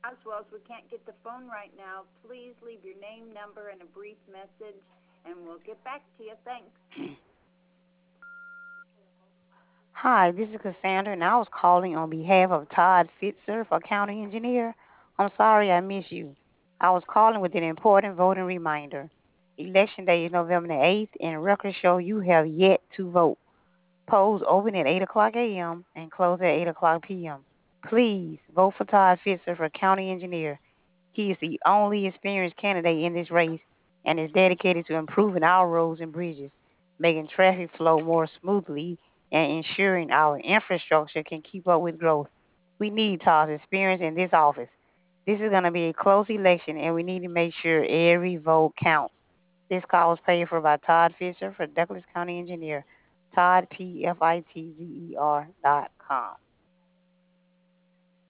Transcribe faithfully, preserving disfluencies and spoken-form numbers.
Oswald, we can't get the phone right now. Please leave your name, number, and a brief message, and we'll get back to you. Thanks. Hi, this is Cassandra, and I was calling on behalf of Todd Fitzer for County Engineer. I'm sorry I missed you. I was calling with an important voting reminder. Election day is November the eighth, and records show you have yet to vote. Polls open at eight o'clock a m and close at eight o'clock p m Please vote for Todd Fitzer for County Engineer. He is the only experienced candidate in this race and is dedicated to improving our roads and bridges, making traffic flow more smoothly, and ensuring our infrastructure can keep up with growth. We need Todd's experience in this office. This is going to be a close election, and we need to make sure every vote counts. This call was paid for by Todd Fisher for Douglas County Engineer. Todd, P F I T Z E R dot com.